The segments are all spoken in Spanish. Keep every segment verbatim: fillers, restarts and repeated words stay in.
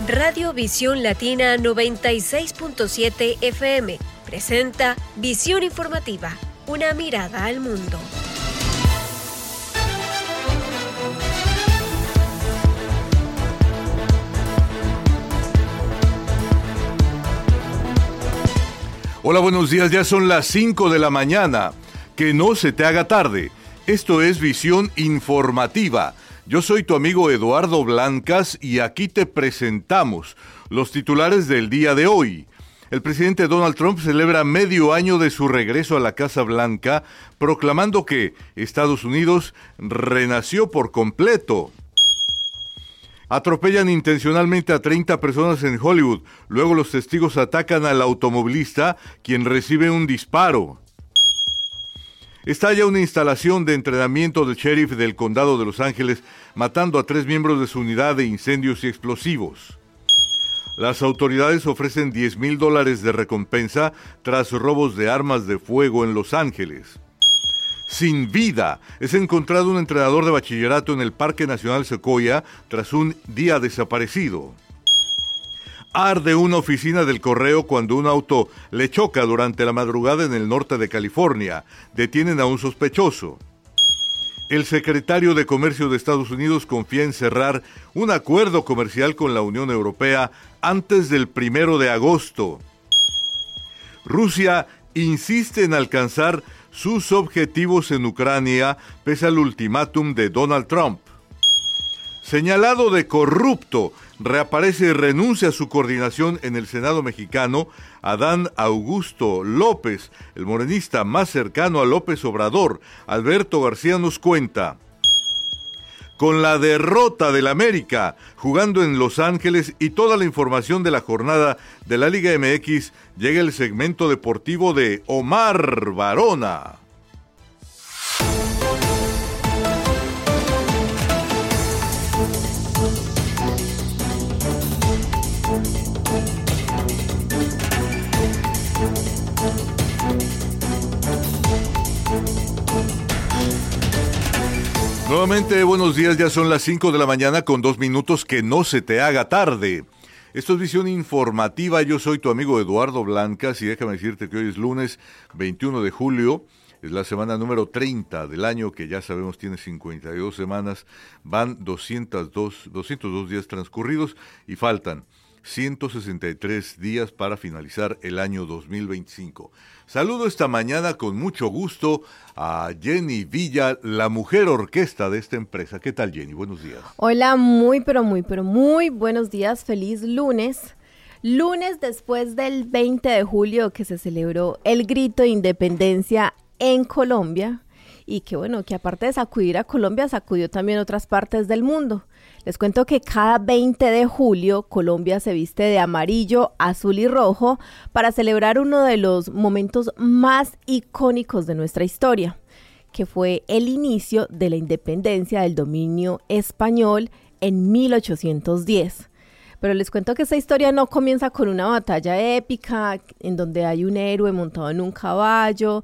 Radio Visión Latina noventa y seis punto siete F M presenta Visión Informativa, una mirada al mundo. Hola, buenos días, ya son las cinco de la mañana. Que no se te haga tarde. Esto es Visión Informativa. Yo soy tu amigo Eduardo Blancas y aquí te presentamos los titulares del día de hoy. El presidente Donald Trump celebra medio año de su regreso a la Casa Blanca, proclamando que Estados Unidos renació por completo. Atropellan intencionalmente a treinta personas en Hollywood. Luego los testigos atacan al automovilista, quien recibe un disparo. Estalla una instalación de entrenamiento del sheriff del condado de Los Ángeles, matando a tres miembros de su unidad de incendios y explosivos. Las autoridades ofrecen diez mil dólares de recompensa tras robos de armas de fuego en Los Ángeles. Sin vida, es encontrado un entrenador de bachillerato en el Parque Nacional Sequoia tras un día desaparecido. Arde una oficina del correo cuando un auto le choca durante la madrugada en el norte de California. Detienen a un sospechoso. El secretario de Comercio de Estados Unidos confía en cerrar un acuerdo comercial con la Unión Europea antes del primero de agosto. Rusia insiste en alcanzar sus objetivos en Ucrania pese al ultimátum de Donald Trump. Señalado de corrupto, reaparece y renuncia a su coordinación en el Senado mexicano Adán Augusto López, el morenista más cercano a López Obrador. Alberto García nos cuenta. Con la derrota del América, jugando en Los Ángeles y toda la información de la jornada de la Liga M X, llega el segmento deportivo de Omar Varona. Nuevamente, buenos días, ya son las cinco de la mañana con dos minutos, que no se te haga tarde. Esto es Visión Informativa, yo soy tu amigo Eduardo Blancas y déjame decirte que hoy es lunes veintiuno de julio, es la semana número treinta del año, que ya sabemos tiene cincuenta y dos semanas, van doscientos dos, doscientos dos días transcurridos y faltan ciento sesenta y tres días para finalizar el año dos mil veinticinco. Saludo esta mañana con mucho gusto a Jenny Villa, la mujer orquesta de esta empresa. ¿Qué tal, Jenny? Buenos días. Hola, muy, pero muy, pero muy buenos días. Feliz lunes. Lunes después del veinte de julio que se celebró el grito de independencia en Colombia y que bueno, que aparte de sacudir a Colombia, sacudió también otras partes del mundo. Les cuento que cada veinte de julio Colombia se viste de amarillo, azul y rojo para celebrar uno de los momentos más icónicos de nuestra historia, que fue el inicio de la independencia del dominio español en mil ochocientos diez. Pero les cuento que esta historia no comienza con una batalla épica en donde hay un héroe montado en un caballo,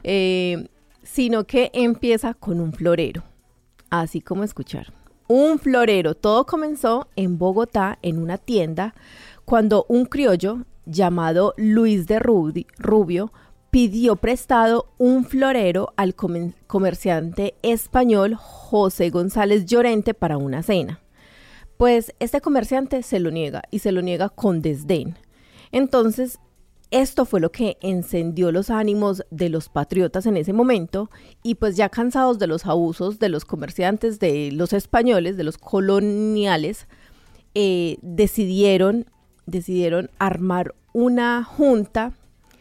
eh, sino que empieza con un florero, así como escucharon. Un florero. Todo comenzó en Bogotá, en una tienda, cuando un criollo llamado Luis de Rubio pidió prestado un florero al comer- comerciante español José González Llorente para una cena. Pues este comerciante se lo niega y se lo niega con desdén. Entonces, esto fue lo que encendió los ánimos de los patriotas en ese momento y pues ya cansados de los abusos de los comerciantes, de los españoles, de los coloniales, eh, decidieron, decidieron armar una junta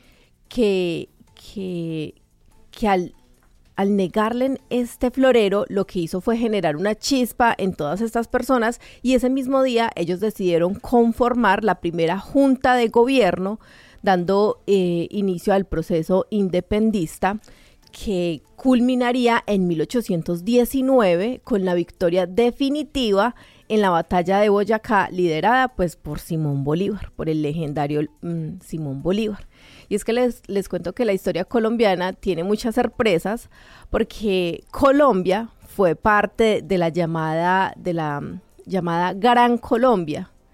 que, que, que al, al negarle este florero lo que hizo fue generar una chispa en todas estas personas y ese mismo día ellos decidieron conformar la primera junta de gobierno, dando eh, inicio al proceso independista que culminaría en mil ochocientos diecinueve con la victoria definitiva en la batalla de Boyacá, liderada pues por Simón Bolívar, por el legendario mm, Simón Bolívar. Y es que les, les cuento que la historia colombiana tiene muchas sorpresas porque Colombia fue parte de la llamada, de la llamada Gran Colombia.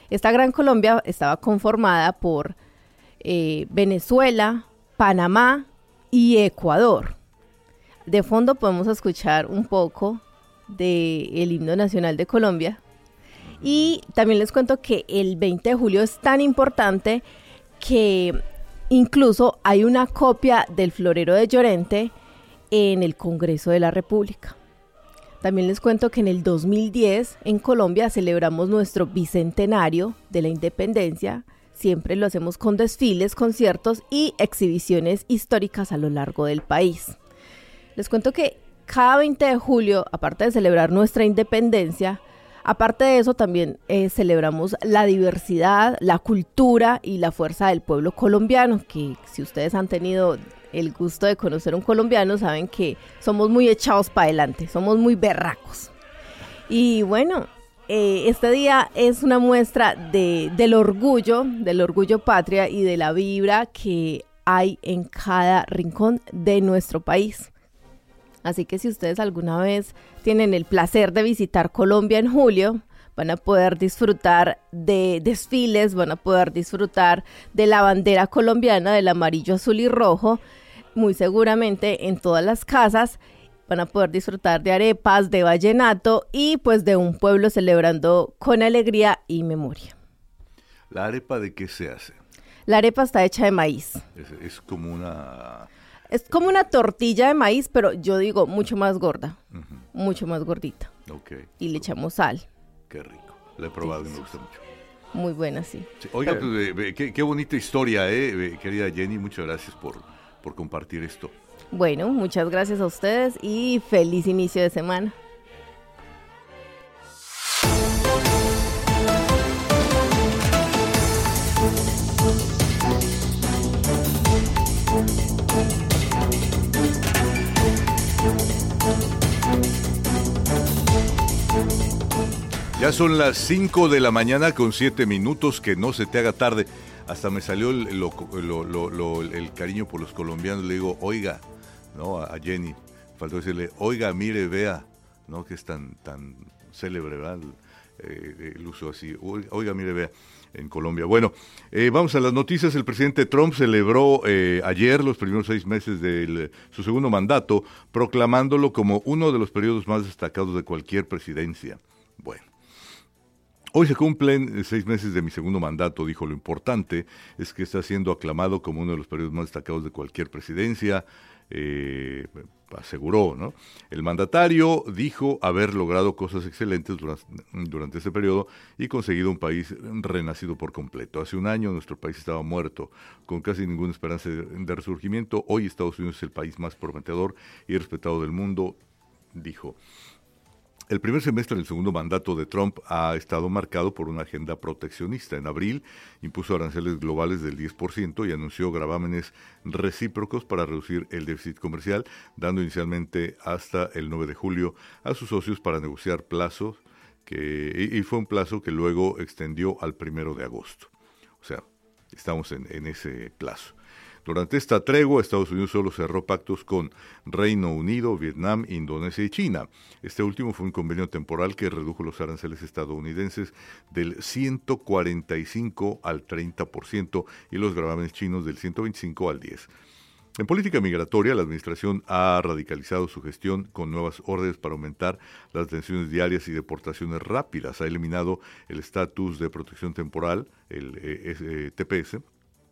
Esta Gran Colombia estaba conformada por eh, Venezuela, Panamá y Ecuador. De fondo podemos escuchar un poco del himno nacional de Colombia. Y también les cuento que el veinte de julio es tan importante que incluso hay una copia del florero de Llorente en el Congreso de la República. También les cuento que en el dos mil diez en Colombia celebramos nuestro bicentenario de la independencia. Siempre lo hacemos con desfiles, conciertos y exhibiciones históricas a lo largo del país. Les cuento que cada veinte de julio, aparte de celebrar nuestra independencia, aparte de eso también eh, celebramos la diversidad, la cultura y la fuerza del pueblo colombiano, que si ustedes han tenido el gusto de conocer a un colombiano, saben que somos muy echados para adelante, somos muy berracos. Y bueno, eh, este día es una muestra de, del orgullo, del orgullo patria y de la vibra que hay en cada rincón de nuestro país. Así que si ustedes alguna vez tienen el placer de visitar Colombia en julio, van a poder disfrutar de desfiles, van a poder disfrutar de la bandera colombiana del amarillo, azul y rojo. Muy seguramente en todas las casas van a poder disfrutar de arepas, de vallenato y pues de un pueblo celebrando con alegría y memoria. ¿La arepa de qué se hace? La arepa está hecha de maíz. Es, es como una... Es como una tortilla de maíz, pero yo digo mucho más gorda, uh-huh. mucho más gordita. Okay. Y le echamos sal. Qué rico. La he probado sí, y me gusta mucho. Muy buena, sí. sí oiga, pero... pues, eh, qué, qué bonita historia, eh, querida Jenny. Muchas gracias por, por compartir esto. Bueno, muchas gracias a ustedes y feliz inicio de semana. Ya son las cinco de la mañana con siete minutos, que no se te haga tarde. Hasta me salió el, lo, lo, lo, lo, el cariño por los colombianos. Le digo, oiga, ¿no? A Jenny, faltó decirle, oiga, mire, vea, ¿no? Que es tan, tan célebre, ¿verdad? Eh, el uso así, oiga, oiga, mire, vea, en Colombia. Bueno, eh, vamos a las noticias. El presidente Trump celebró eh, ayer los primeros seis meses de su segundo mandato, proclamándolo como uno de los periodos más destacados de cualquier presidencia. Bueno. Hoy se cumplen seis meses de mi segundo mandato, dijo. Lo importante es que está siendo aclamado como uno de los periodos más destacados de cualquier presidencia, eh, aseguró, ¿no? El mandatario dijo haber logrado cosas excelentes durante, durante este periodo y conseguido un país renacido por completo. Hace un año nuestro país estaba muerto, con casi ninguna esperanza de, de resurgimiento. Hoy Estados Unidos es el país más prometedor y respetado del mundo, dijo. El primer semestre del segundo mandato de Trump ha estado marcado por una agenda proteccionista. En abril impuso aranceles globales del diez por ciento y anunció gravámenes recíprocos para reducir el déficit comercial, dando inicialmente hasta el nueve de julio a sus socios para negociar plazos, que, y fue un plazo que luego extendió al primero de agosto. O sea, estamos en, en ese plazo. Durante esta tregua, Estados Unidos solo cerró pactos con Reino Unido, Vietnam, Indonesia y China. Este último fue un convenio temporal que redujo los aranceles estadounidenses del ciento cuarenta y cinco al treinta por ciento y los gravámenes chinos del ciento veinticinco al diez por ciento. En política migratoria, la administración ha radicalizado su gestión con nuevas órdenes para aumentar las detenciones diarias y deportaciones rápidas. Ha eliminado el estatus de protección temporal, el eh, eh, T P S,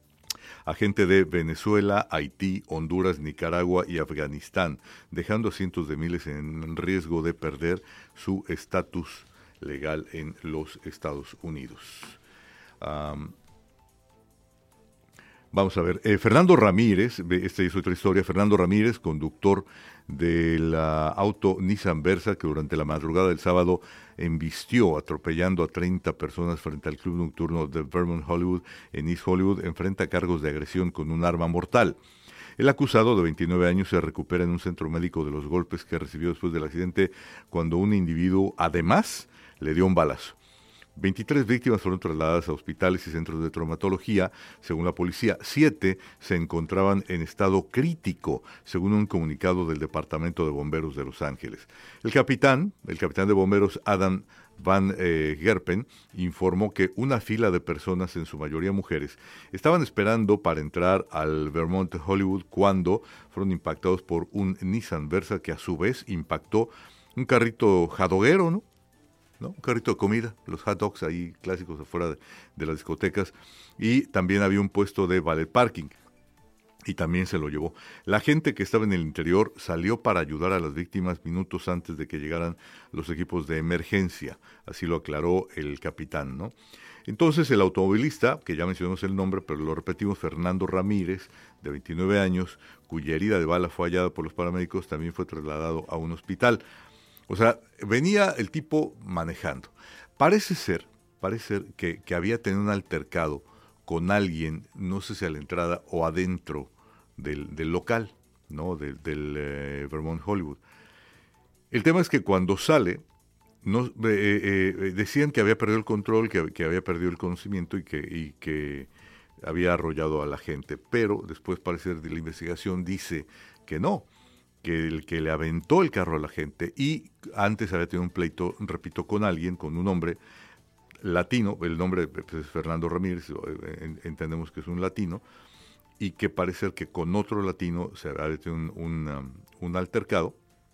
a gente de Venezuela, Haití, Honduras, Nicaragua y Afganistán, dejando a cientos de miles en riesgo de perder su estatus legal en los Estados Unidos. Um, Vamos a ver, eh, Fernando Ramírez, esta es otra historia, Fernando Ramírez, conductor del uh, auto Nissan Versa, que durante la madrugada del sábado embistió atropellando a treinta personas frente al club nocturno de Vermont Hollywood en East Hollywood, enfrenta cargos de agresión con un arma mortal. El acusado, de veintinueve años, se recupera en un centro médico de los golpes que recibió después del accidente, cuando un individuo, además, le dio un balazo. veintitrés víctimas fueron trasladadas a hospitales y centros de traumatología. Según la policía, siete se encontraban en estado crítico, según un comunicado del Departamento de Bomberos de Los Ángeles. El capitán, el capitán de bomberos Adam Van eh, Gerpen, informó que una fila de personas, en su mayoría mujeres, estaban esperando para entrar al Vermont Hollywood cuando fueron impactados por un Nissan Versa que a su vez impactó un carrito jadoguero, ¿no? ¿no? Un carrito de comida, los hot dogs ahí clásicos afuera de, de las discotecas, y también había un puesto de valet parking. Y también se lo llevó. La gente que estaba en el interior salió para ayudar a las víctimas minutos antes de que llegaran los equipos de emergencia, así lo aclaró el capitán, ¿no? Entonces el automovilista, que ya mencionamos el nombre, pero lo repetimos, Fernando Ramírez, de veintinueve años, cuya herida de bala fue hallada por los paramédicos, también fue trasladado a un hospital. O sea, venía el tipo manejando. Parece ser, parece ser que, que había tenido un altercado con alguien, no sé si a la entrada o adentro del, del local, ¿no? Del, del eh, Vermont Hollywood. El tema es que cuando sale, no, eh, eh, decían que había perdido el control, que, que había perdido el conocimiento y que, y que había arrollado a la gente, pero después, parece de la investigación, dice que no, que el que le aventó el carro a la gente, y antes había tenido un pleito, repito, con alguien, con un hombre latino, el nombre es Fernando Ramírez, entendemos que es un latino, y que parece que con otro latino se había tenido un, un, un altercado,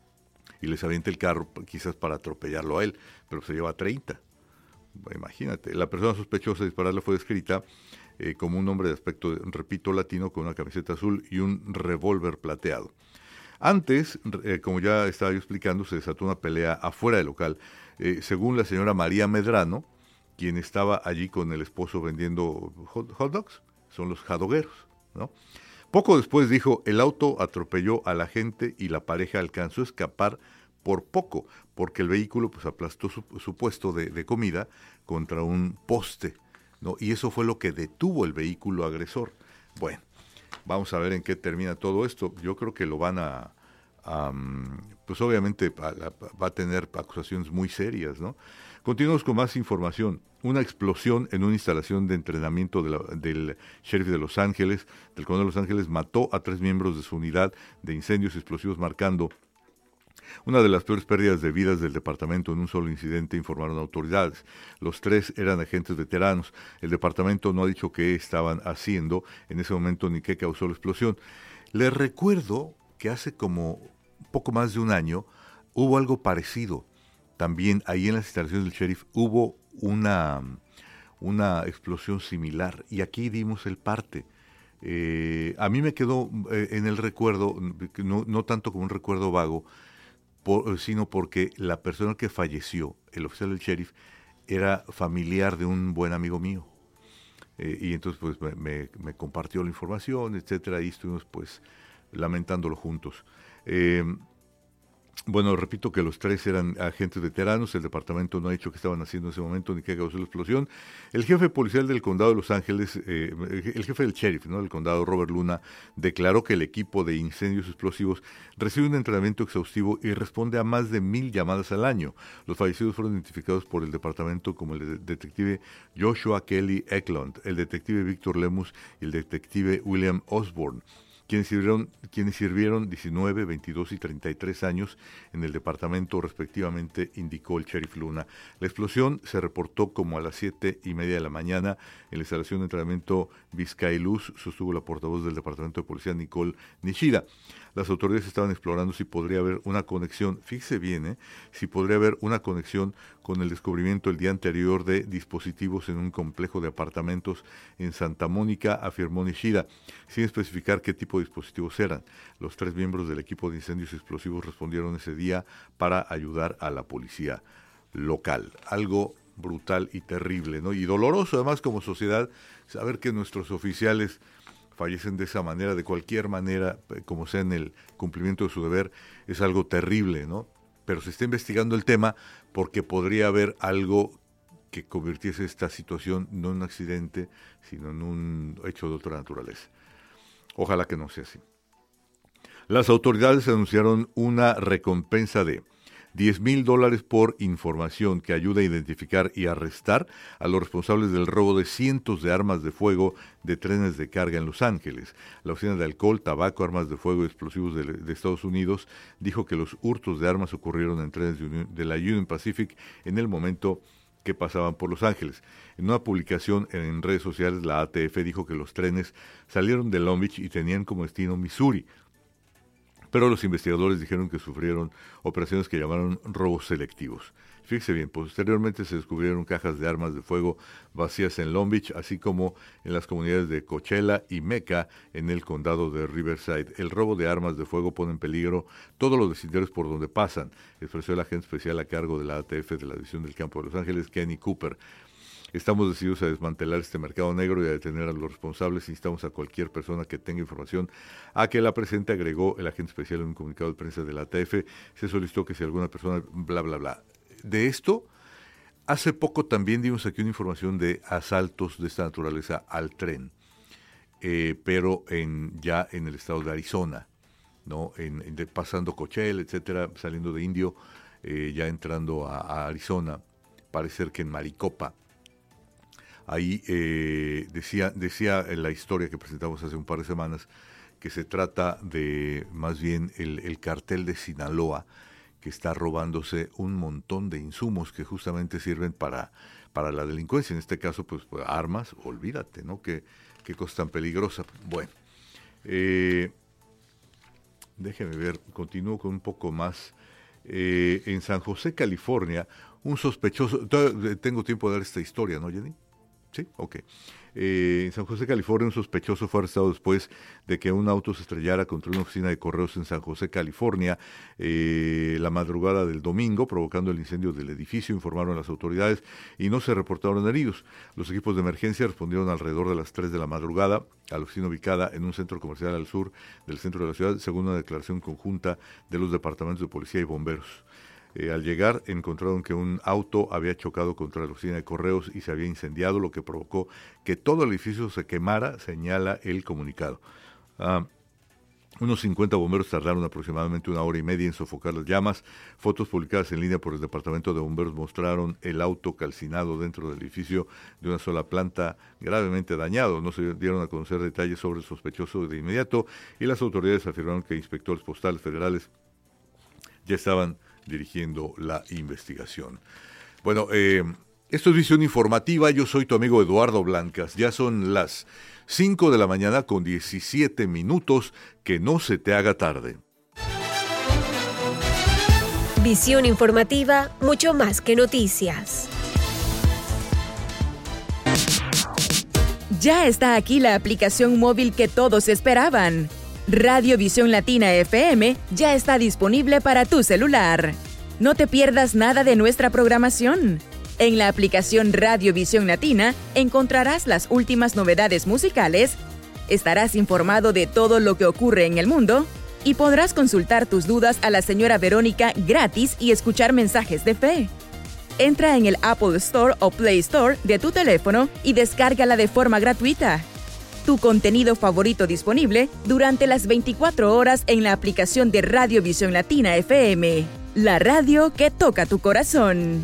y les avienta el carro quizás para atropellarlo a él, pero se lleva treinta. Imagínate, la persona sospechosa de dispararle fue descrita eh, como un hombre de aspecto, repito, latino, con una camiseta azul y un revólver plateado. Antes, eh, como ya estaba yo explicando, se desató una pelea afuera del local, eh, según la señora María Medrano, quien estaba allí con el esposo vendiendo hot, hot dogs, son los jadogueros, ¿no? Poco después dijo, el auto atropelló a la gente y la pareja alcanzó a escapar por poco, porque el vehículo pues aplastó su, su puesto de, de comida contra un poste, ¿no? Y eso fue lo que detuvo el vehículo agresor. Bueno, vamos a ver en qué termina todo esto. Yo creo que lo van a, a pues obviamente a, a, va a tener acusaciones muy serias, ¿no? Continuamos con más información. Una explosión en una instalación de entrenamiento de la, del sheriff de Los Ángeles, del condado de Los Ángeles, mató a tres miembros de su unidad de incendios explosivos, marcando una de las peores pérdidas de vidas del departamento en un solo incidente, informaron autoridades. Los tres eran agentes veteranos. El departamento no ha dicho qué estaban haciendo en ese momento ni qué causó la explosión. Les recuerdo que hace como poco más de un año hubo algo parecido. También ahí en las instalaciones del sheriff hubo una, una explosión similar y aquí dimos el parte. Eh, a mí me quedó eh, en el recuerdo, no, no tanto como un recuerdo vago, por, sino porque la persona que falleció, el oficial del sheriff, era familiar de un buen amigo mío. Eh, y entonces pues me, me, me compartió la información, etcétera, y estuvimos pues lamentándolo juntos. Eh, Bueno, repito que los tres eran agentes veteranos, el departamento no ha dicho qué estaban haciendo en ese momento ni qué causó la explosión. El jefe policial del condado de Los Ángeles, eh, el jefe del sheriff, ¿no?, del condado, Robert Luna, declaró que el equipo de incendios explosivos recibe un entrenamiento exhaustivo y responde a más de mil llamadas al año. Los fallecidos fueron identificados por el departamento como el detective Joshua Kelly Eklund, el detective Víctor Lemus y el detective William Osborne, quienes sirvieron, quienes sirvieron diecinueve, veintidós y treinta y tres años en el departamento respectivamente, indicó el sheriff Luna. La explosión se reportó como a las siete y media de la mañana en la instalación de entrenamiento Vizcailuz, sostuvo la portavoz del departamento de policía Nicole Nishida. Las autoridades estaban explorando si podría haber una conexión, fíjese bien, ¿eh? si podría haber una conexión con el descubrimiento el día anterior de dispositivos en un complejo de apartamentos en Santa Mónica, afirmó Nishida, sin especificar qué tipo de dispositivos eran. Los tres miembros del equipo de incendios explosivos respondieron ese día para ayudar a la policía local. Algo brutal y terrible, ¿no? Y doloroso además como sociedad, saber que nuestros oficiales fallecen de esa manera, de cualquier manera, como sea en el cumplimiento de su deber, es algo terrible, ¿no? Pero se está investigando el tema porque podría haber algo que convirtiese esta situación no en un accidente, sino en un hecho de otra naturaleza. Ojalá que no sea así. Las autoridades anunciaron una recompensa de diez mil dólares por información que ayuda a identificar y arrestar a los responsables del robo de cientos de armas de fuego de trenes de carga en Los Ángeles. La Oficina de Alcohol, Tabaco, Armas de Fuego y Explosivos de, de Estados Unidos dijo que los hurtos de armas ocurrieron en trenes de, Union, de la Union Pacific en el momento que pasaban por Los Ángeles. En una publicación en redes sociales, la A T F dijo que los trenes salieron de Long Beach y tenían como destino Missouri, pero los investigadores dijeron que sufrieron operaciones que llamaron robos selectivos. Fíjese bien, posteriormente se descubrieron cajas de armas de fuego vacías en Long Beach, así como en las comunidades de Coachella y Mecca, en el condado de Riverside. El robo de armas de fuego pone en peligro todos los vecindarios por donde pasan, expresó el agente especial a cargo de la A T F de la División del Campo de Los Ángeles, Kenny Cooper. Estamos decididos a desmantelar este mercado negro y a detener a los responsables. Instamos a cualquier persona que tenga información a que la presente, agregó el agente especial en un comunicado de prensa de la A T F. Se solicitó que si alguna persona, bla, bla, bla. De esto, hace poco también dimos aquí una información de asaltos de esta naturaleza al tren, eh, pero en, ya en el estado de Arizona, ¿no? En, en de, pasando Coachella, etcétera, saliendo de Indio, eh, ya entrando a, a Arizona, parece ser que en Maricopa. Ahí eh, decía, decía en la historia que presentamos hace un par de semanas que se trata de más bien el, el cartel de Sinaloa, que está robándose un montón de insumos que justamente sirven para, para la delincuencia. En este caso, pues, pues armas, olvídate, ¿no? Qué, qué cosa tan peligrosa. Bueno, eh, déjeme ver, continúo con un poco más. Eh, en San José, California, un sospechoso... Tengo tiempo de dar esta historia, ¿no, Jenny? Sí, ok. Eh, en San José, California, un sospechoso fue arrestado después de que un auto se estrellara contra una oficina de correos en San José, California, eh, la madrugada del domingo, provocando el incendio del edificio, informaron las autoridades, y no se reportaron heridos. Los equipos de emergencia respondieron alrededor de las tres de la madrugada a la oficina ubicada en un centro comercial al sur del centro de la ciudad, según una declaración conjunta de los departamentos de policía y bomberos. Eh, al llegar, encontraron que un auto había chocado contra la oficina de correos y se había incendiado, lo que provocó que todo el edificio se quemara, señala el comunicado. Ah, unos cincuenta bomberos tardaron aproximadamente una hora y media en sofocar las llamas. Fotos publicadas en línea por el Departamento de Bomberos mostraron el auto calcinado dentro del edificio de una sola planta, gravemente dañado. No se dieron a conocer detalles sobre el sospechoso de inmediato, y las autoridades afirmaron que inspectores postales federales ya estaban dirigiendo la investigación. Bueno, eh, esto es Visión Informativa. Yo soy tu amigo Eduardo Blancas. Ya son las cinco de la mañana con diecisiete minutos. Que no se te haga tarde. Visión Informativa, mucho más que noticias. Ya está aquí la aplicación móvil que todos esperaban. Radio Visión Latina F M ya está disponible para tu celular. No te pierdas nada de nuestra programación. En la aplicación Radio Visión Latina encontrarás las últimas novedades musicales, estarás informado de todo lo que ocurre en el mundo y podrás consultar tus dudas a la señora Verónica gratis y escuchar mensajes de fe. Entra en el Apple Store o Play Store de tu teléfono y descárgala de forma gratuita. Tu contenido favorito disponible durante las veinticuatro horas en la aplicación de Radio Visión Latina F M, la radio que toca tu corazón.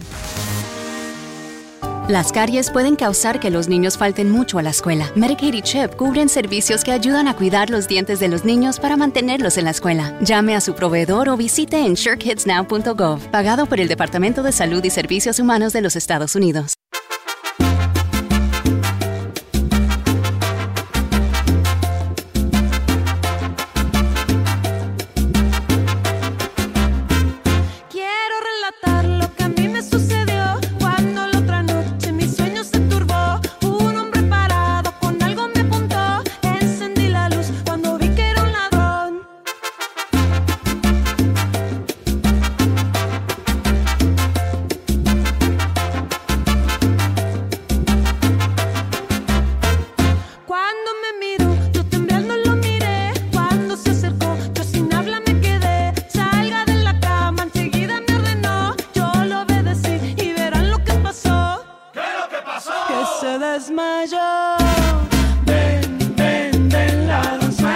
Las caries pueden causar que los niños falten mucho a la escuela. Medicaid y CHIP cubren servicios que ayudan a cuidar los dientes de los niños para mantenerlos en la escuela. Llame a su proveedor o visite ensure kids now punto gov, pagado por el Departamento de Salud y Servicios Humanos de los Estados Unidos.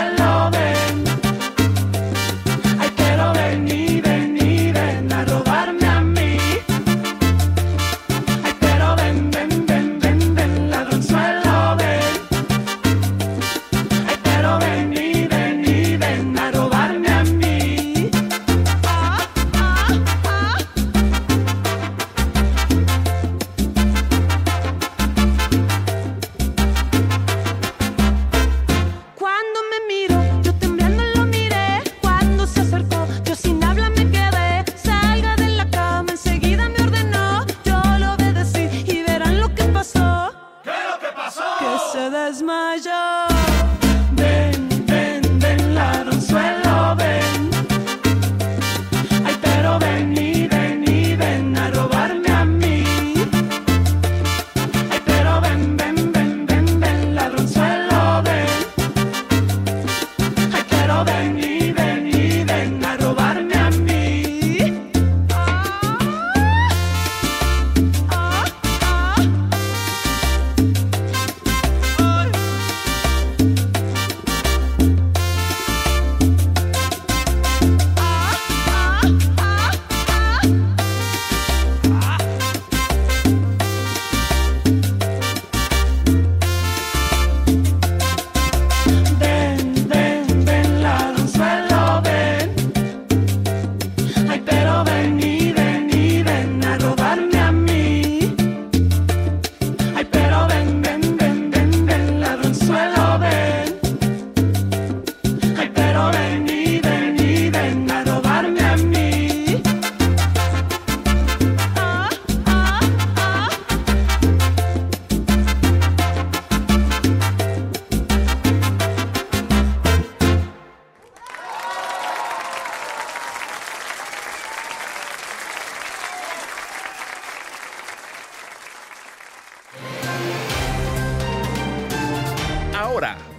Robar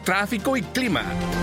tráfico y clima.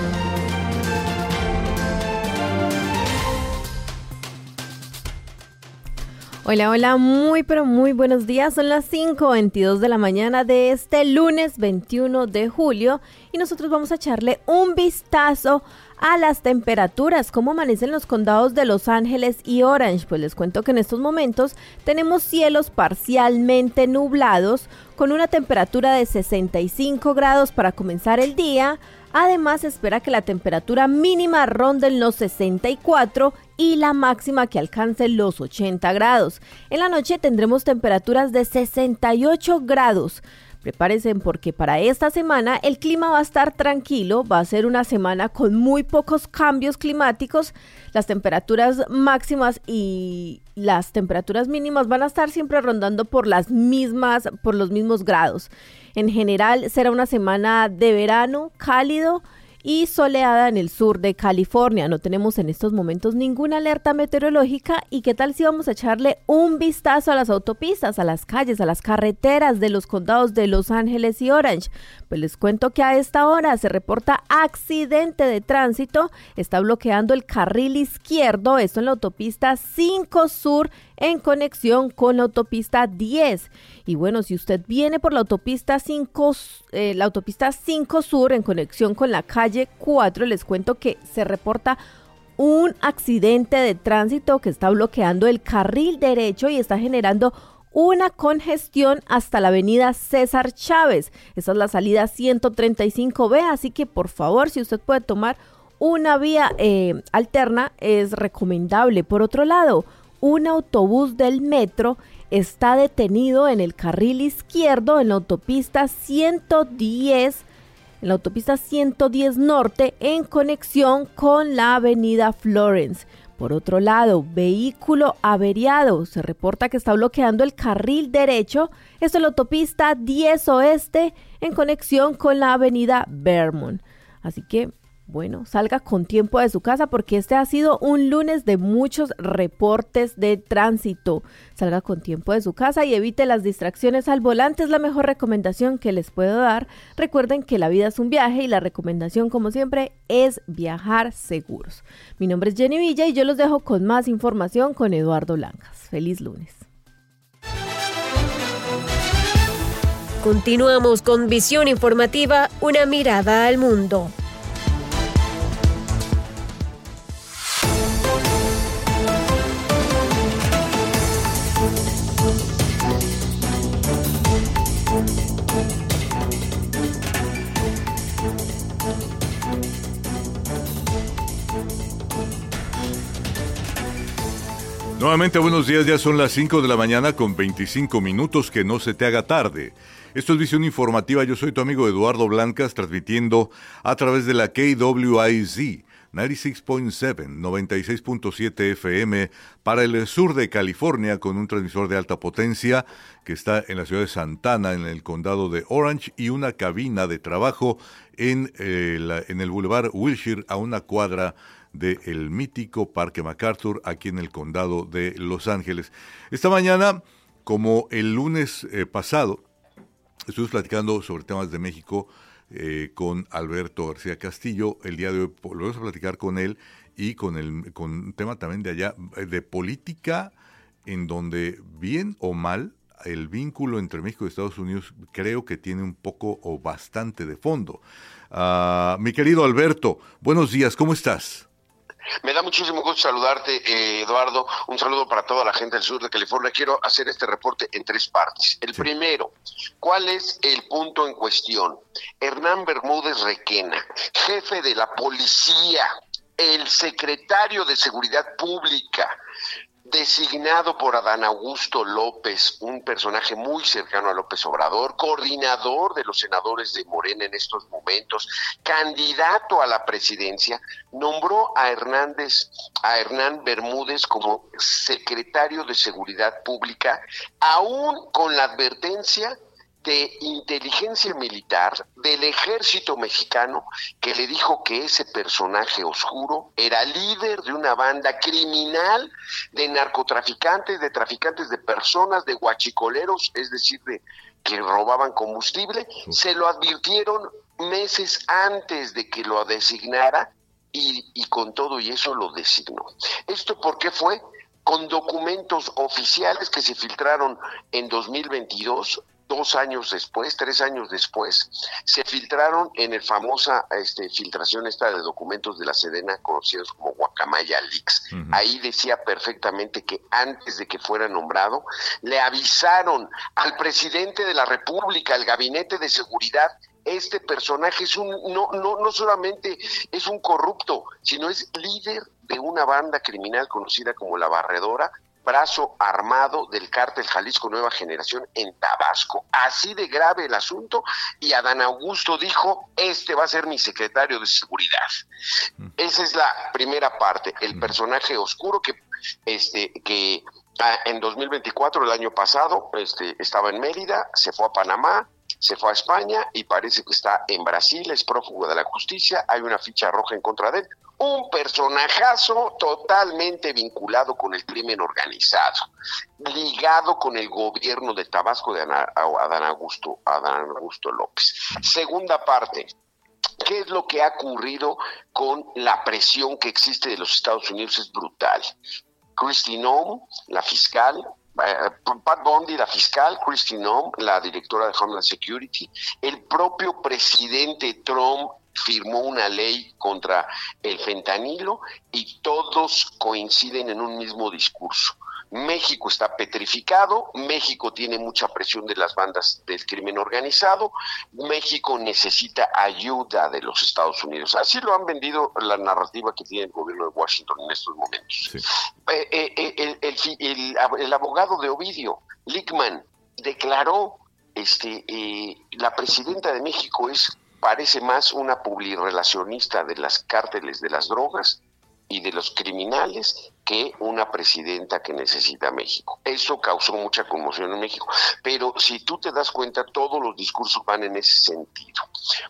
Hola, hola, muy pero muy buenos días. Son las cinco veintidós de la mañana de este lunes veintiuno de julio y nosotros vamos a echarle un vistazo a las temperaturas, cómo amanecen los condados de Los Ángeles y Orange. Pues les cuento que en estos momentos tenemos cielos parcialmente nublados con una temperatura de sesenta y cinco grados para comenzar el día. Además, se espera que la temperatura mínima ronde en los sesenta y cuatro y la máxima que alcance los ochenta grados. En la noche tendremos temperaturas de sesenta y ocho grados. Prepárense porque para esta semana el clima va a estar tranquilo, va a ser una semana con muy pocos cambios climáticos. Las temperaturas máximas y las temperaturas mínimas van a estar siempre rondando por las mismas, por los mismos grados. En general será una semana de verano cálido y soleada en el sur de California. No tenemos en estos momentos ninguna alerta meteorológica. ¿Y qué tal si vamos a echarle un vistazo a las autopistas, a las calles, a las carreteras de los condados de Los Ángeles y Orange? Pues les cuento que a esta hora se reporta accidente de tránsito. Está bloqueando el carril izquierdo, esto en la autopista cinco Sur en conexión con la autopista diez. Y bueno, si usted viene por la autopista cinco, eh, la autopista cinco Sur en conexión con la calle cuatro, les cuento que se reporta un accidente de tránsito que está bloqueando el carril derecho y está generando una congestión hasta la avenida César Chávez. Esa es la salida ciento treinta y cinco B, así que por favor, si usted puede tomar una vía eh, alterna, es recomendable. Por otro lado, un autobús del metro está detenido en el carril izquierdo en la autopista ciento diez, en la autopista ciento diez Norte en conexión con la avenida Florence. Por otro lado, vehículo averiado. Se reporta que está bloqueando el carril derecho. Esto es la autopista diez Oeste en conexión con la avenida Vermont. Así que, bueno, salga con tiempo de su casa porque este ha sido un lunes de muchos reportes de tránsito. Salga con tiempo de su casa y evite las distracciones al volante. Es la mejor recomendación que les puedo dar. Recuerden que la vida es un viaje y la recomendación, como siempre, es viajar seguros. Mi nombre es Jenny Villa y yo los dejo con más información con Eduardo Blancas. Feliz lunes. Continuamos con Visión Informativa, una mirada al mundo. Nuevamente buenos días, ya son las cinco de la mañana con veinticinco minutos, que no se te haga tarde. Esto es Visión Informativa, yo soy tu amigo Eduardo Blancas, transmitiendo a través de la K W I Z noventa y seis punto siete, noventa y seis punto siete F M para el sur de California, con un transmisor de alta potencia que está en la ciudad de Santana, en el condado de Orange, y una cabina de trabajo en, eh, la, en el Boulevard Wilshire, a una cuadra del mítico Parque MacArthur, aquí en el condado de Los Ángeles. Esta mañana, como el lunes eh, pasado, estuvimos platicando sobre temas de México eh, con Alberto García Castillo. El día de hoy volvemos a platicar con él y con, el, con un tema también de allá, de política, en donde, bien o mal, el vínculo entre México y Estados Unidos creo que tiene un poco o bastante de fondo. Uh, mi querido Alberto, buenos días, ¿cómo estás? Me da muchísimo gusto saludarte, eh, Eduardo. Un saludo para toda la gente del sur de California. Quiero hacer este reporte en tres partes. El sí. primero, ¿cuál es el punto en cuestión? Hernán Bermúdez Requena, jefe de la policía, el secretario de Seguridad Pública, designado por Adán Augusto López, un personaje muy cercano a López Obrador, coordinador de los senadores de Morena en estos momentos, candidato a la presidencia, nombró a Hernández, a Hernán Bermúdez como secretario de Seguridad Pública, aún con la advertencia de inteligencia militar del ejército mexicano que le dijo que ese personaje oscuro era líder de una banda criminal de narcotraficantes, de traficantes de personas, de huachicoleros, es decir, de que robaban combustible. Se lo advirtieron meses antes de que lo designara y, y con todo y eso lo designó. ¿Esto por qué fue? Con documentos oficiales que se filtraron en dos mil veintidós, dos años después, tres años después, se filtraron en el famosa este, filtración esta de documentos de la Sedena, conocidos como Guacamaya Leaks. Uh-huh. Ahí decía perfectamente que antes de que fuera nombrado, le avisaron al presidente de la República, al Gabinete de Seguridad, este personaje es un no no no solamente es un corrupto, sino es líder de una banda criminal conocida como La Barredora, brazo armado del cártel Jalisco Nueva Generación en Tabasco. Así de grave el asunto, y Adán Augusto dijo, este va a ser mi secretario de seguridad. Esa es la primera parte, el personaje oscuro que este que ah, en dos mil veinticuatro, el año pasado, este estaba en Mérida, se fue a Panamá, se fue a España y parece que está en Brasil, es prófugo de la justicia, hay una ficha roja en contra de él. Un personajazo totalmente vinculado con el crimen organizado, ligado con el gobierno de Tabasco de Adán Augusto, Adán Augusto López. Segunda parte, ¿qué es lo que ha ocurrido con la presión que existe de los Estados Unidos? Es brutal. Kristi Noem, la fiscal, Pat Bondi, la fiscal, Kristi Noem, la directora de Homeland Security, el propio presidente Trump firmó una ley contra el fentanilo y todos coinciden en un mismo discurso. México está petrificado, México tiene mucha presión de las bandas del crimen organizado, México necesita ayuda de los Estados Unidos. Así lo han vendido la narrativa que tiene el gobierno de Washington en estos momentos. Sí. Eh, eh, el, el, el, el abogado de Ovidio, Lickman, declaró, este, eh, la presidenta de México es parece más una publirelacionista de las cárteles de las drogas y de los criminales que una presidenta que necesita México. Eso causó mucha conmoción en México, pero si tú te das cuenta, todos los discursos van en ese sentido.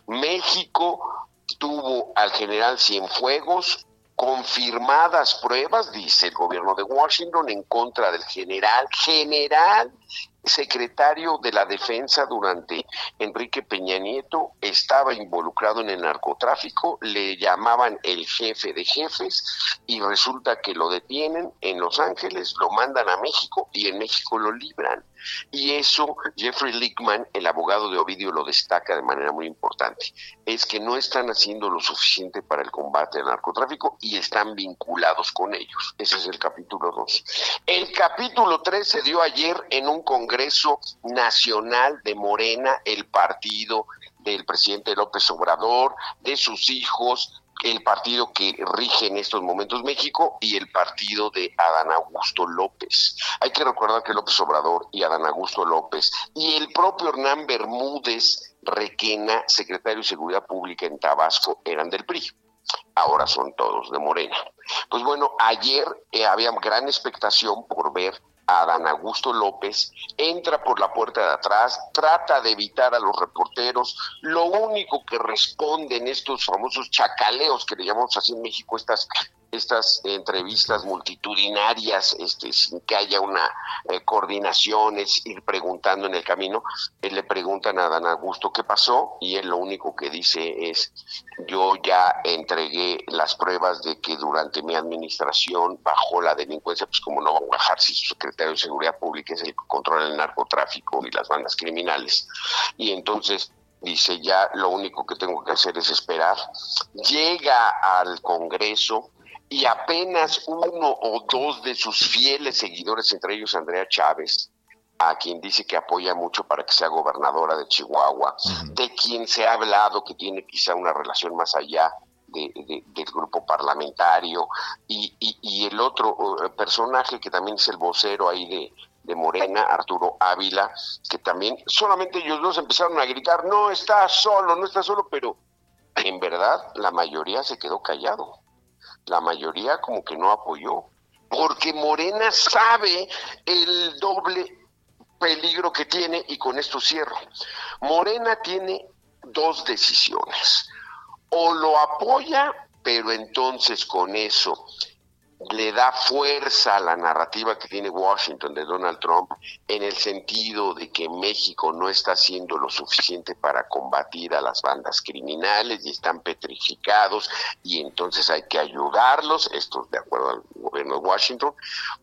México tuvo al general Cienfuegos, confirmadas pruebas, dice el gobierno de Washington, en contra del general, general secretario de la Defensa durante Enrique Peña Nieto, estaba involucrado en el narcotráfico, le llamaban el jefe de jefes y resulta que lo detienen en Los Ángeles, lo mandan a México y en México lo libran. Y eso Jeffrey Lickman, el abogado de Ovidio, lo destaca de manera muy importante. Es que no están haciendo lo suficiente para el combate al narcotráfico y están vinculados con ellos. Ese es el capítulo dos. El capítulo tres se dio ayer en un Congreso Nacional de Morena, el partido del presidente López Obrador, de sus hijos, el partido que rige en estos momentos México y el partido de Adán Augusto López. Hay que recordar que López Obrador y Adán Augusto López y el propio Hernán Bermúdez Requena, secretario de Seguridad Pública en Tabasco, eran del P R I. Ahora son todos de Morena. Pues bueno, ayer eh, había gran expectación por ver a Adán Augusto López, entra por la puerta de atrás, trata de evitar a los reporteros, lo único que responde en estos famosos chacaleos que le llamamos así en México, estas estas entrevistas multitudinarias, este, sin que haya una eh, coordinación, es ir preguntando en el camino, eh, le preguntan a Adán Augusto qué pasó y él lo único que dice es, yo ya entregué las pruebas de que durante mi administración bajó la delincuencia, pues como no va a bajar si su secretario de Seguridad Pública es el que controla el narcotráfico y las bandas criminales. Y entonces dice, ya lo único que tengo que hacer es esperar. Llega al Congreso y apenas uno o dos de sus fieles seguidores, entre ellos Andrea Chávez, a quien dice que apoya mucho para que sea gobernadora de Chihuahua, uh-huh. de quien se ha hablado que tiene quizá una relación más allá de, de, del grupo parlamentario, y, y, y el otro uh, personaje que también es el vocero ahí de, de Morena, Arturo Ávila, que también solamente ellos dos empezaron a gritar, no está solo, no está solo, pero en verdad la mayoría se quedó callado. La mayoría como que no apoyó, porque Morena sabe el doble peligro que tiene, y con esto cierro. Morena tiene dos decisiones. O lo apoya, pero entonces con eso le da fuerza a la narrativa que tiene Washington de Donald Trump, en el sentido de que México no está haciendo lo suficiente para combatir a las bandas criminales y están petrificados y entonces hay que ayudarlos, esto de acuerdo al gobierno de Washington,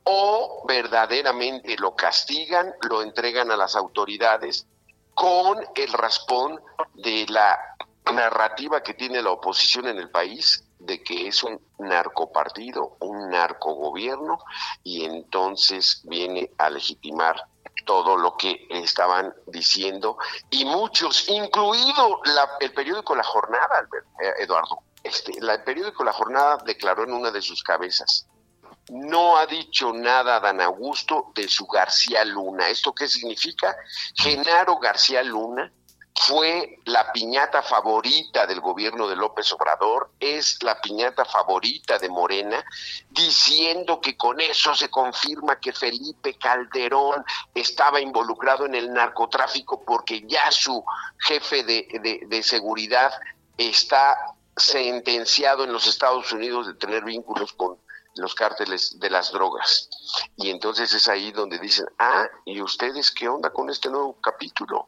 o verdaderamente lo castigan, lo entregan a las autoridades con el raspón de la narrativa que tiene la oposición en el país, de que es un narcopartido, un narcogobierno, y entonces viene a legitimar todo lo que estaban diciendo, y muchos, incluido la, el periódico La Jornada, Eduardo. Este, la, el periódico La Jornada declaró en una de sus cabezas: no ha dicho nada Adán Augusto de su García Luna. ¿Esto qué significa? Genaro García Luna fue la piñata favorita del gobierno de López Obrador, es la piñata favorita de Morena, diciendo que con eso se confirma que Felipe Calderón estaba involucrado en el narcotráfico porque ya su jefe de, de, de seguridad está sentenciado en los Estados Unidos de tener vínculos con los cárteles de las drogas. Y entonces es ahí donde dicen, ah, ¿y ustedes qué onda con este nuevo capítulo?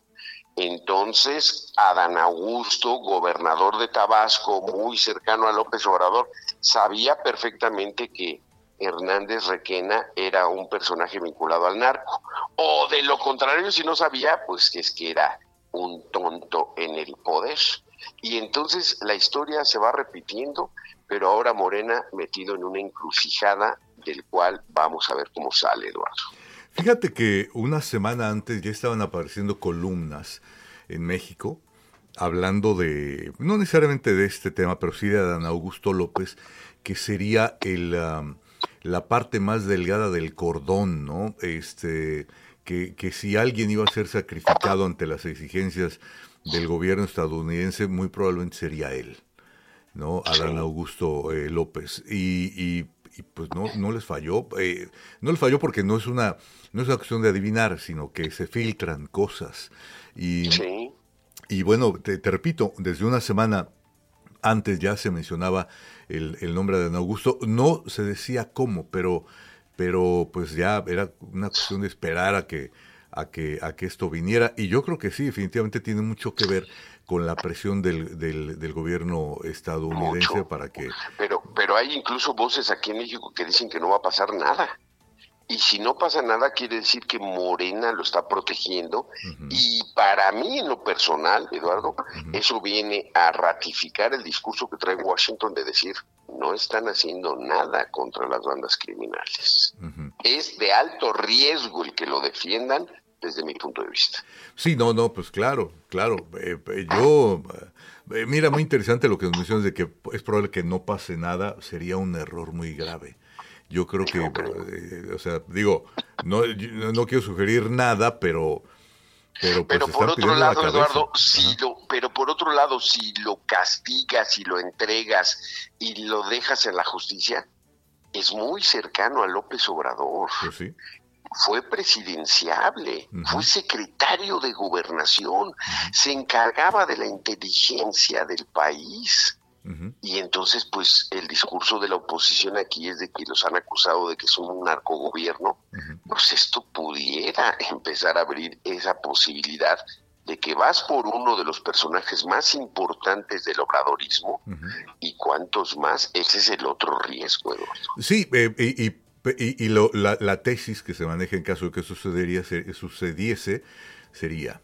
Entonces, Adán Augusto, gobernador de Tabasco, muy cercano a López Obrador, sabía perfectamente que Hernández Requena era un personaje vinculado al narco. O de lo contrario, si no sabía, pues que es que era un tonto en el poder. Y entonces la historia se va repitiendo, pero ahora Morena metido en una encrucijada del cual vamos a ver cómo sale, Eduardo. Fíjate que una semana antes ya estaban apareciendo columnas en México hablando de, no necesariamente de este tema, pero sí de Adán Augusto López, que sería el, um, la parte más delgada del cordón, ¿no? Este, que, que si alguien iba a ser sacrificado ante las exigencias del gobierno estadounidense, muy probablemente sería él, ¿no? Adán Augusto eh, López. Y, y, y pues no, no les falló. Eh, no les falló porque no es una no es una cuestión de adivinar, sino que se filtran cosas. Y, sí. y bueno, te, te repito, desde una semana antes ya se mencionaba el, el nombre de Adán Augusto. No se decía cómo, pero, pero pues ya era una cuestión de esperar a que, a que, a que esto viniera. Y yo creo que sí, definitivamente tiene mucho que ver con la presión del, del, del gobierno estadounidense mucho. para que... Pero, pero hay incluso voces aquí en México que dicen que no va a pasar nada. Y si no pasa nada, quiere decir que Morena lo está protegiendo. Uh-huh. Y para mí, en lo personal, Eduardo, uh-huh. eso viene a ratificar el discurso que trae Washington de decir, no están haciendo nada contra las bandas criminales. Uh-huh. Es de alto riesgo el que lo defiendan, desde mi punto de vista. Sí, no, no, pues claro, claro. Eh, eh, yo, eh, mira, muy interesante lo que nos mencionas de que es probable que no pase nada, sería un error muy grave. Yo creo que, eh, o sea, digo, no, no quiero sugerir nada, pero... Pero, pues pero por otro lado, Eduardo, si lo, pero por otro lado, si lo castigas, si lo entregas y lo dejas en la justicia, es muy cercano a López Obrador. Pues sí. Fue presidenciable, uh-huh. fue secretario de Gobernación, uh-huh. se encargaba de la inteligencia del país. Uh-huh. Y entonces, pues, el discurso de la oposición aquí es de que los han acusado de que son un narcogobierno. Uh-huh. Pues esto pudiera empezar a abrir esa posibilidad de que vas por uno de los personajes más importantes del obradorismo, uh-huh. y cuántos más, ese es el otro riesgo, Eduardo. Sí, eh, y, y, y, y lo, la, la tesis que se maneja en caso de que sucedería, se, sucediese sería,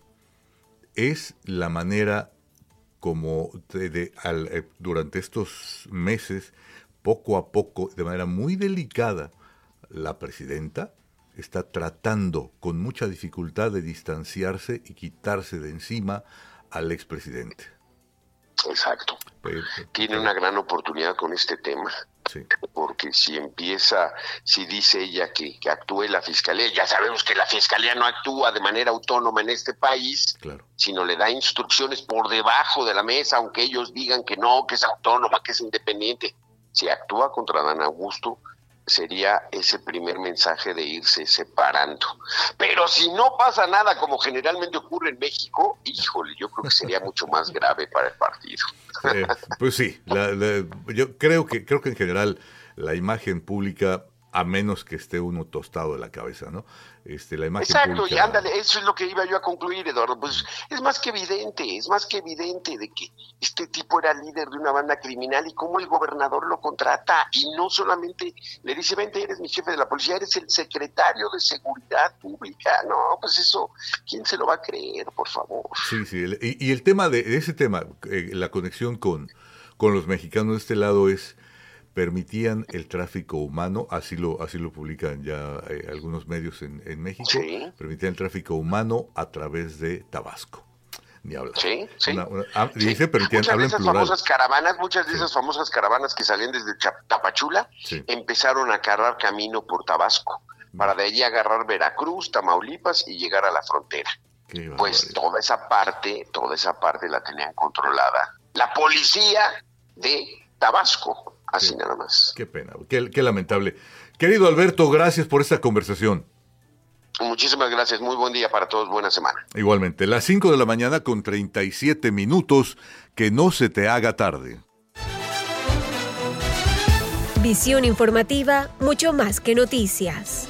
es la manera como de, de, al, eh, durante estos meses, poco a poco, de manera muy delicada, la presidenta está tratando con mucha dificultad de distanciarse y quitarse de encima al expresidente. Exacto. Pero, Tiene pero, una gran oportunidad con este tema. Sí. Porque si empieza, si dice ella que, que actúe la fiscalía, ya sabemos que la fiscalía no actúa de manera autónoma en este país, claro. sino le da instrucciones por debajo de la mesa, aunque ellos digan que no, que es autónoma, que es independiente. Si actúa contra Adán Augusto, sería ese primer mensaje de irse separando. Pero si no pasa nada, como generalmente ocurre en México, híjole, yo creo que sería mucho más grave para el partido. Eh, pues sí, la, la, yo creo que creo que en general la imagen pública, a menos que esté uno tostado de la cabeza, ¿no? Este, la imagen Exacto, pública... y ándale, eso es lo que iba yo a concluir, Eduardo. Pues es más que evidente, es más que evidente de que este tipo era líder de una banda criminal y cómo el gobernador lo contrata y no solamente le dice, vente, eres mi jefe de la policía, eres el secretario de Seguridad Pública. No, pues eso, ¿quién se lo va a creer, por favor? Sí, sí, el, y, y el tema de ese tema, eh, la conexión con, con los mexicanos de este lado es... permitían el tráfico humano, así lo así lo publican ya eh, algunos medios en, en México, sí. Permitían el tráfico humano a través de Tabasco. Ni hablar. Sí, sí. Una, una, ah, sí. Dice, permitían, muchas de esas plural. famosas caravanas, muchas de sí. esas famosas caravanas que salían desde Tapachula, sí. empezaron a agarrar camino por Tabasco, no. para de allí agarrar Veracruz, Tamaulipas y llegar a la frontera. Pues toda esa parte, toda esa parte la tenían controlada la policía de Tabasco. Así qué, nada más. Qué pena, qué, qué lamentable. Querido Alberto, gracias por esta conversación. Muchísimas gracias, muy buen día para todos, buena semana. Igualmente, las cinco de la mañana con treinta y siete minutos, que no se te haga tarde. Visión informativa, mucho más que noticias.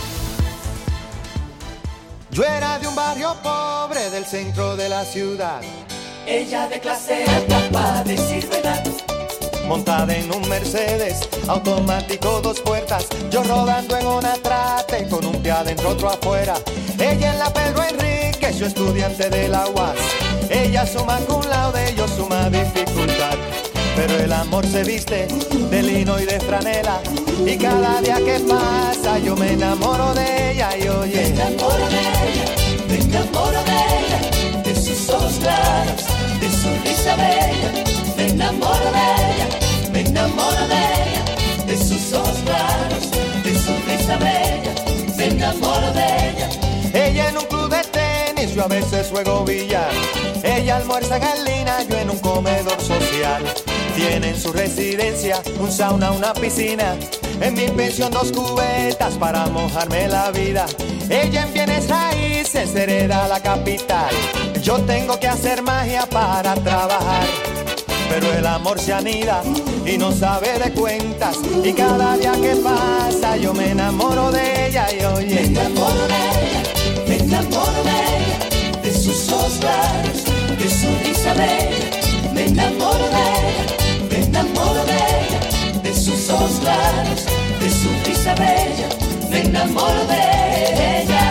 Yo era de un barrio pobre del centro de la ciudad. Ella de clase alta para decir verdad. Montada en un Mercedes, automático dos puertas. Yo rodando en una trate, con un pie adentro, otro afuera. Ella en la Pedro Enrique, yo estudiante de la U A S. Ella suma cum laude, yo suma dificultad. Pero el amor se viste de lino y de franela. Y cada día que pasa yo me enamoro de ella. Y oye, me enamoro de ella, me enamoro de ella. De sus ojos claros, de su risa bella. Me enamoro de ella, me enamoro de ella, de sus ojos claros, de su risa bella, me enamoro de ella. Ella en un club de tenis, yo a veces juego billar. Ella almuerza en línea, yo en un comedor social. Tiene en su residencia un sauna, una piscina. En mi pensión dos cubetas para mojarme la vida. Ella en bienes raíces hereda la capital. Yo tengo que hacer magia para trabajar. Pero el amor se anida y no sabe de cuentas. Y cada día que pasa yo me enamoro de ella. Y oye, me enamoro de ella, me enamoro de ella. De sus ojos claros, de su risa bella. Me enamoro de ella, me enamoro de ella. De sus ojos claros, de su risa bella. Me enamoro de ella.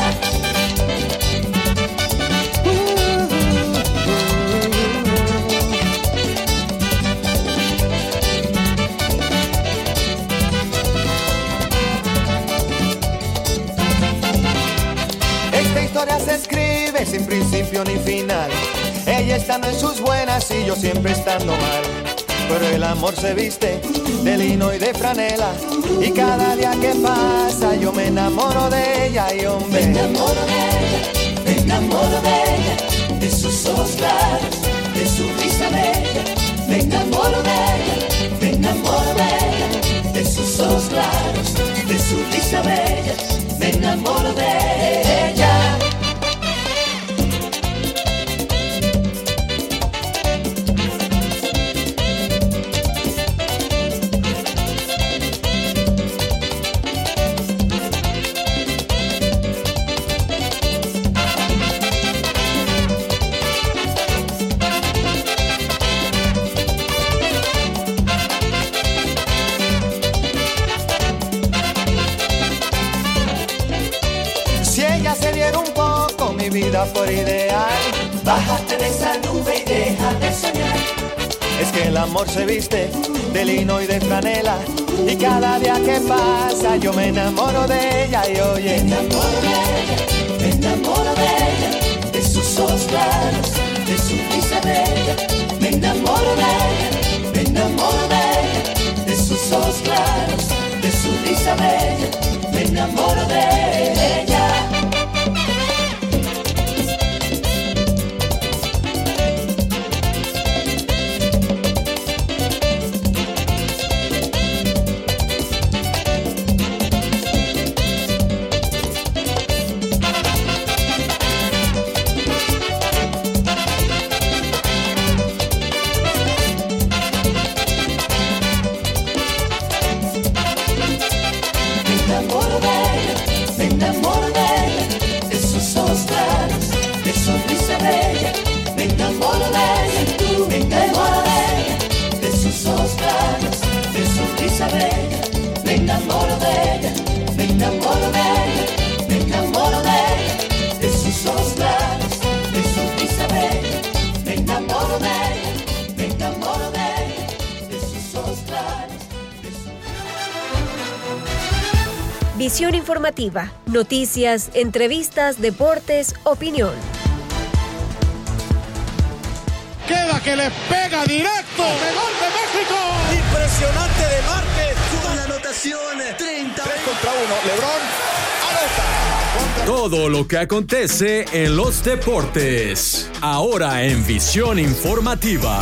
Se escribe sin principio ni final. Ella estando en sus buenas y yo siempre estando mal. Pero el amor se viste de lino y de franela. Y cada día que pasa yo me enamoro de ella. Y hombre, me enamoro de ella, me enamoro de ella. De sus ojos claros, de su risa bella. Me enamoro de ella, me enamoro de ella. De sus ojos claros, de su risa bella. Me enamoro de ella. vida por ideal. Bájate de esa nube y deja de soñar. Es que el amor se viste de lino y de franela. Y cada día que pasa yo me enamoro de ella. Y oye, me enamoro de ella, me enamoro de ella. De sus ojos claros, de su risa bella. Me enamoro de ella, me enamoro de ella. De sus ojos claros, de su risa bella. Me enamoro de ella. Visión Informativa, noticias, entrevistas, deportes, opinión. Queda que le pega directo. ¡El gol de México! Impresionante de Márquez. Con la anotación treinta. tres contra uno. LeBron anota. Todo lo que acontece en los deportes. Ahora en Visión Informativa.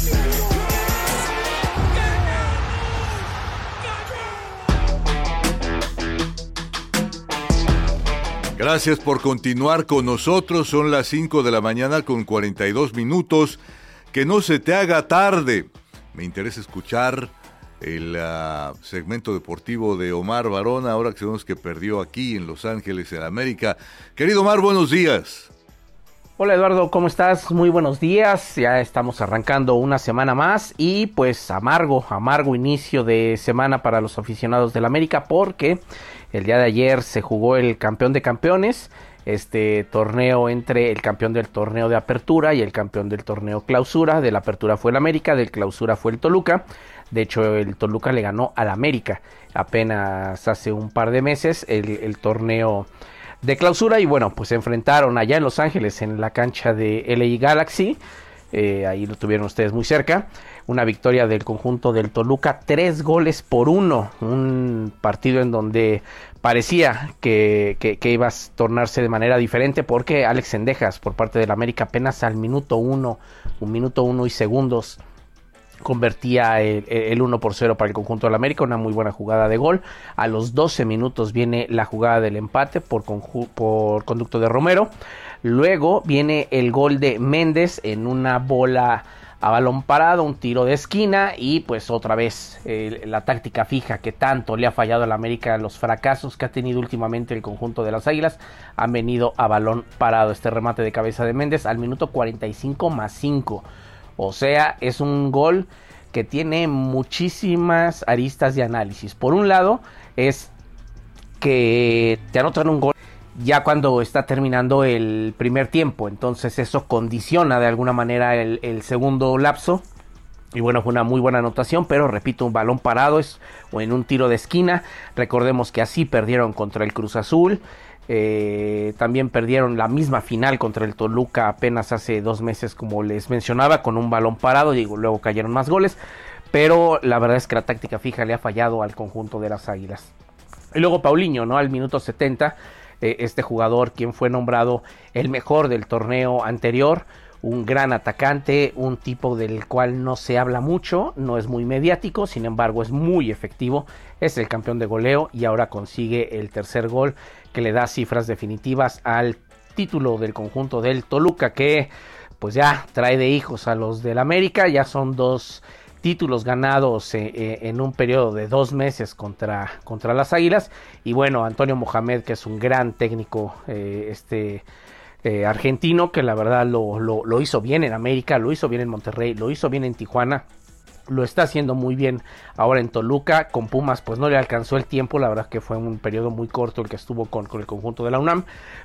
Gracias por continuar con nosotros. Son las cinco de la mañana con cuarenta y dos minutos. Que no se te haga tarde. Me interesa escuchar el uh, segmento deportivo de Omar Varona, ahora que sabemos que perdió aquí en Los Ángeles, en América. Querido Omar, buenos días. Hola Eduardo, ¿cómo estás? Muy buenos días. Ya estamos arrancando una semana más y pues amargo, amargo inicio de semana para los aficionados del América, porque el día de ayer se jugó el campeón de campeones, este torneo entre el campeón del torneo de apertura y el campeón del torneo clausura. De la apertura fue el América, del clausura fue el Toluca. De hecho, el Toluca le ganó al América apenas hace un par de meses el, el torneo de clausura. Y bueno, pues se enfrentaron allá en Los Ángeles en la cancha de L A Galaxy. Eh, ahí lo tuvieron ustedes muy cerca. Una victoria del conjunto del Toluca, tres goles por uno. Un partido en donde parecía que, que, que iba a tornarse de manera diferente, porque Alex Cendejas por parte del América apenas al minuto uno, un minuto uno y segundos convertía el, el uno por cero para el conjunto del América, una muy buena jugada de gol. A los doce minutos viene la jugada del empate por, conju- por conducto de Romero. Luego viene el gol de Méndez en una bola a balón parado, un tiro de esquina, y pues otra vez eh, la táctica fija que tanto le ha fallado al América, los fracasos que ha tenido últimamente el conjunto de las Águilas han venido a balón parado. Este remate de cabeza de Méndez al minuto cuarenta y cinco más cinco. O sea, es un gol que tiene muchísimas aristas de análisis. Por un lado, es que te anotan un gol ya cuando está terminando el primer tiempo. Entonces eso condiciona de alguna manera el, el segundo lapso. Y bueno, fue una muy buena anotación, pero repito, un balón parado es, o en un tiro de esquina. Recordemos que así perdieron contra el Cruz Azul. Eh, también perdieron la misma final contra el Toluca apenas hace dos meses, como les mencionaba, con un balón parado. Digo, luego cayeron más goles, pero la verdad es que la táctica fija le ha fallado al conjunto de las Águilas. Y luego Paulinho, ¿no? Al minuto setenta, eh, este jugador, quien fue nombrado el mejor del torneo anterior, un gran atacante, un tipo del cual no se habla mucho, no es muy mediático, sin embargo es muy efectivo, es el campeón de goleo y ahora consigue el tercer gol que le da cifras definitivas al título del conjunto del Toluca, que pues ya trae de hijos a los del América. Ya son dos títulos ganados eh, eh, en un periodo de dos meses contra, contra las Águilas. Y bueno, Antonio Mohamed, que es un gran técnico, eh, este eh, argentino, que la verdad lo, lo, lo hizo bien en América, lo hizo bien en Monterrey, lo hizo bien en Tijuana, lo está haciendo muy bien ahora en Toluca. Con Pumas pues no le alcanzó el tiempo, la verdad que fue un periodo muy corto el que estuvo con, con el conjunto de la UNAM,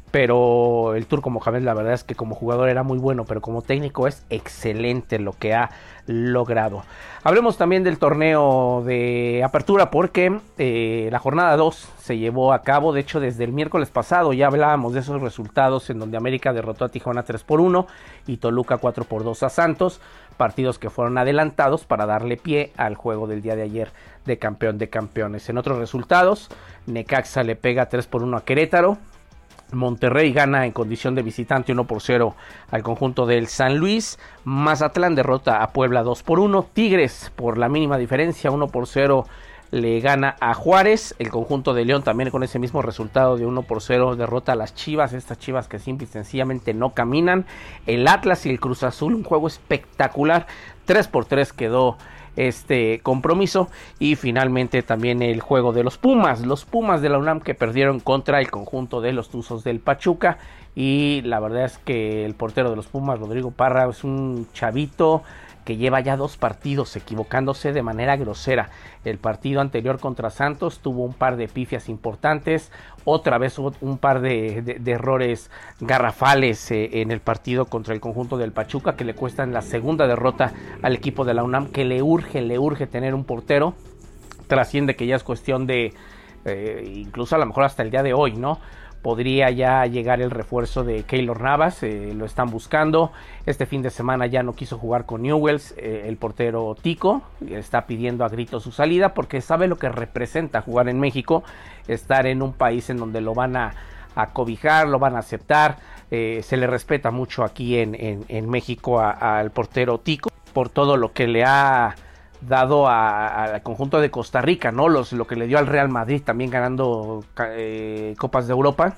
pero el turco Mohamed la verdad es que como jugador era muy bueno, pero como técnico es excelente lo que ha logrado. Hablemos también del torneo de apertura, porque eh, la jornada dos se llevó a cabo. De hecho, desde el miércoles pasado ya hablábamos de esos resultados, en donde América derrotó a Tijuana tres por uno y Toluca cuatro por dos a Santos, partidos que fueron adelantados para darle pie al juego del día de ayer de campeón de campeones. En otros resultados, Necaxa le pega tres por uno a Querétaro, Monterrey gana en condición de visitante uno por cero al conjunto del San Luis, Mazatlán derrota a Puebla dos por uno, Tigres por la mínima diferencia uno por cero le gana a Juárez, el conjunto de León también con ese mismo resultado de uno por cero derrota a las Chivas, estas Chivas que simple y sencillamente no caminan. El Atlas y el Cruz Azul, un juego espectacular, tres por tres quedó este compromiso. Y finalmente también el juego de los Pumas, los Pumas de la UNAM, que perdieron contra el conjunto de los Tuzos del Pachuca. Y la verdad es que el portero de los Pumas, Rodrigo Parra, es un chavito que lleva ya dos partidos equivocándose de manera grosera. El partido anterior contra Santos tuvo un par de pifias importantes, otra vez hubo un par de, de, de errores garrafales eh, en el partido contra el conjunto del Pachuca, que le cuestan la segunda derrota al equipo de la UNAM, que le urge, le urge tener un portero. Trasciende que ya es cuestión de eh, incluso a lo mejor hasta el día de hoy, ¿no? Podría ya llegar el refuerzo de Keylor Navas, eh, lo están buscando. Este fin de semana ya no quiso jugar con Newells, eh, el portero Tico, está pidiendo a gritos su salida porque sabe lo que representa jugar en México, estar en un país en donde lo van a, a cobijar, lo van a aceptar, eh, se le respeta mucho aquí en, en, en México al portero Tico por todo lo que le ha dado al conjunto de Costa Rica, ¿no? Los, lo que le dio al Real Madrid también ganando eh, Copas de Europa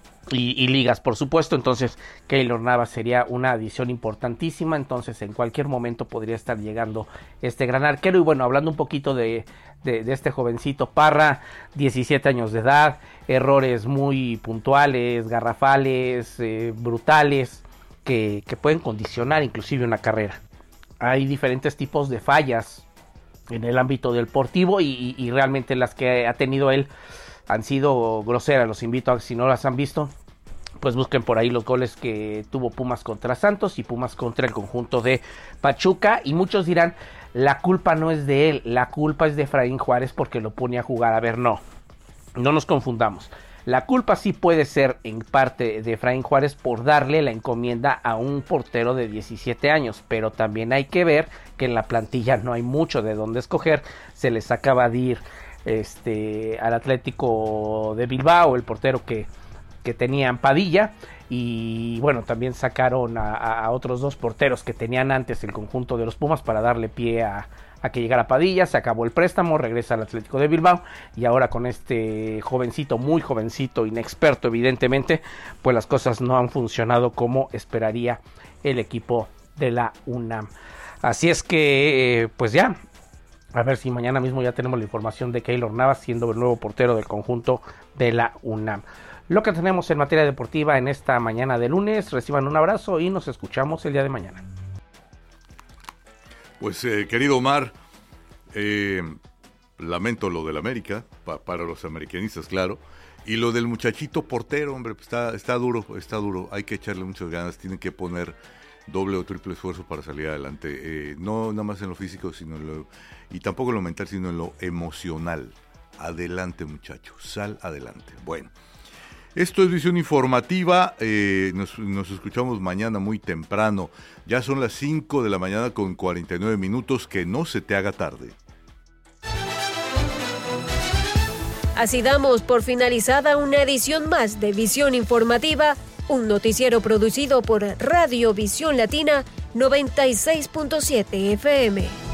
y, y ligas, por supuesto. Entonces Keylor Navas sería una adición importantísima, entonces en cualquier momento podría estar llegando este gran arquero. Y bueno, hablando un poquito de, de, de este jovencito Parra, diecisiete años de edad, errores muy puntuales, garrafales, eh, brutales, que, que pueden condicionar inclusive una carrera. Hay diferentes tipos de fallas en el ámbito deportivo y, y, y realmente las que ha tenido él han sido groseras. Los invito a, si no las han visto, pues busquen por ahí los goles que tuvo Pumas contra Santos y Pumas contra el conjunto de Pachuca. Y muchos dirán, la culpa no es de él, la culpa es de Efraín Juárez porque lo pone a jugar. A ver, no, no nos confundamos. La culpa sí puede ser en parte de Efraín Juárez por darle la encomienda a un portero de diecisiete años, pero también hay que ver que en la plantilla no hay mucho de dónde escoger. Se les acaba de ir este, al Atlético de Bilbao, el portero que, que tenían Padilla, y bueno, también sacaron a, a otros dos porteros que tenían antes el conjunto de los Pumas para darle pie a a que llegara Padilla. Se acabó el préstamo, regresa al Atlético de Bilbao y ahora con este jovencito, muy jovencito, inexperto evidentemente, pues las cosas no han funcionado como esperaría el equipo de la UNAM. Así es que, eh, pues ya, a ver si mañana mismo ya tenemos la información de Keylor Navas siendo el nuevo portero del conjunto de la UNAM. Lo que tenemos en materia deportiva en esta mañana de lunes. Reciban un abrazo y nos escuchamos el día de mañana. Pues eh, querido Omar, eh, lamento lo del América, pa, para los americanistas, claro, y lo del muchachito portero, hombre, pues está, está duro, está duro, hay que echarle muchas ganas, tienen que poner doble o triple esfuerzo para salir adelante, eh, no nada más en lo físico, sino en lo, y tampoco en lo mental, sino en lo emocional. Adelante, muchacho, sal adelante. Bueno, esto es Visión Informativa, eh, nos, nos escuchamos mañana muy temprano. Ya son las cinco de la mañana con cuarenta y nueve minutos, que no se te haga tarde. Así damos por finalizada una edición más de Visión Informativa, un noticiero producido por Radio Visión Latina noventa y seis punto siete F M.